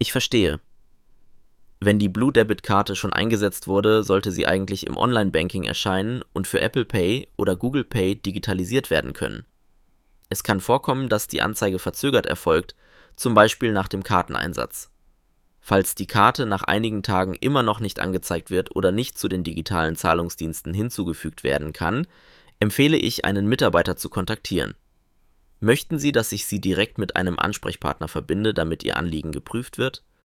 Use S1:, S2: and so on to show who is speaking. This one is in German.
S1: Ich verstehe. Wenn die Blue Debit Karte schon eingesetzt wurde, sollte sie eigentlich im Online-Banking erscheinen und für Apple Pay oder Google Pay digitalisiert werden können. Es kann vorkommen, dass die Anzeige verzögert erfolgt, zum Beispiel nach dem Karteneinsatz. Falls die Karte nach einigen Tagen immer noch nicht angezeigt wird oder nicht zu den digitalen Zahlungsdiensten hinzugefügt werden kann, empfehle ich, einen Mitarbeiter zu kontaktieren. Möchten Sie, dass ich Sie direkt mit einem Ansprechpartner verbinde, damit Ihr Anliegen geprüft wird?